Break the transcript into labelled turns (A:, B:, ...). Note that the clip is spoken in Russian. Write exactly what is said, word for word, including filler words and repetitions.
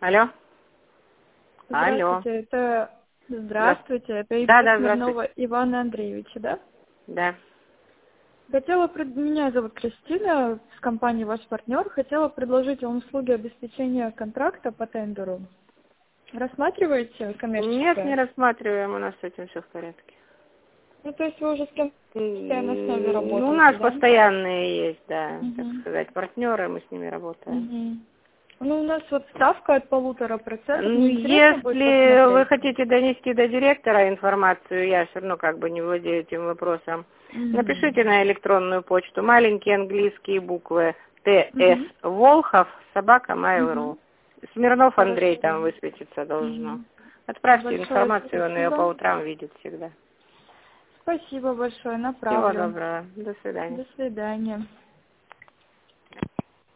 A: Алло.
B: Здравствуйте,
A: Алло.
B: это здравствуйте, это Ирина
A: Да, да,
B: Смирнова
A: здравствуйте.
B: Ивана Андреевича, да?
A: Да.
B: Хотела, пред- меня зовут Кристина, с компании ваш партнер. Хотела предложить вам услуги обеспечения контракта по тендеру. Рассматриваете
A: Нет, не
B: коммерческое?
A: рассматриваем, у нас с этим все в порядке.
B: Ну, то есть вы уже с кем на основе
A: М, Ну, у
B: работаете,
A: нас
B: да?
A: постоянные есть, да, так
B: Угу.
A: сказать, партнеры, мы с ними работаем.
B: Угу. Ну, у нас вот ставка от полутора процентов.
A: Ну,
B: Мне интересно будет
A: если вы
B: посмотреть.
A: хотите донести до директора информацию, я все равно как бы не владею этим вопросом,
B: Угу.
A: напишите на электронную почту маленькие английские буквы ТС
B: Угу.
A: Волхов собака
B: Угу.
A: mail.ru. Смирнов Андрей
B: Хорошо.
A: там высветиться должно.
B: Угу.
A: Отправьте
B: Большое
A: информацию, он ее по
B: спасибо.
A: утрам видит всегда.
B: Спасибо большое,
A: Всего
B: направлю.
A: доброго. До свидания.
B: До свидания.